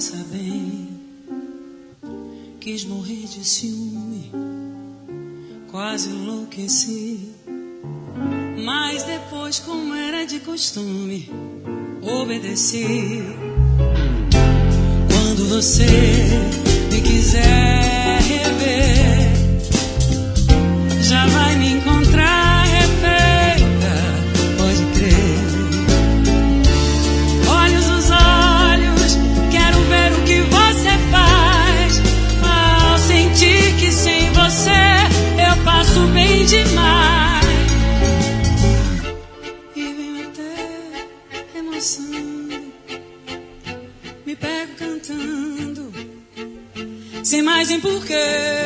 passa bem. Quis morrer de ciúme, quase enlouqueci. Mas depois, como era de costume, obedeci. Quando você me quiser rever, já vai me encontrar refeita, pode crer. Olhos nos olhos, quero ver o que você faz. Ao sentir que sem você eu passo bem demais. E venho até emoção, me pego cantando, sem mais nem porquê.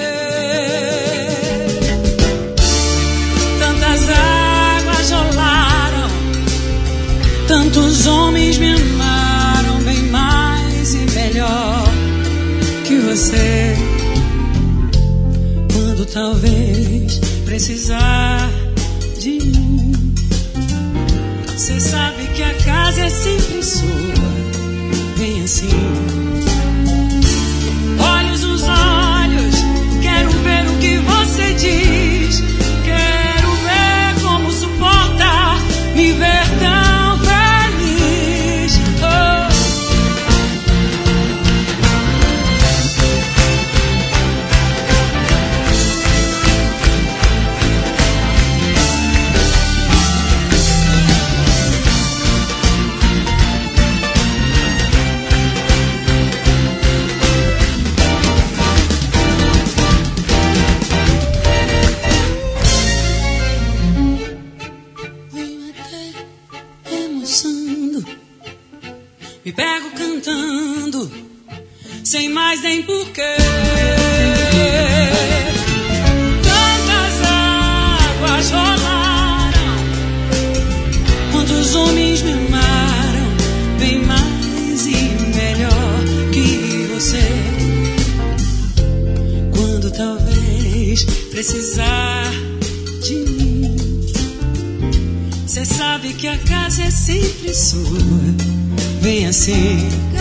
Tantas águas rolaram, tantos homens me amaram bem mais e melhor que você. Quando talvez precisar de mim, cê sabe que a casa é sempre sua. Vem assim. Olhos nos olhos, quero ver o que você diz. Quero ver como suporta me ver tão feliz. Oh. Me pego cantando, sem mais nem porquê. Tantas águas rolaram, quantos homens me amaram bem mais e melhor que você. Quando talvez precisar de mim, cê sabe que a casa é sempre sua. Vem assim.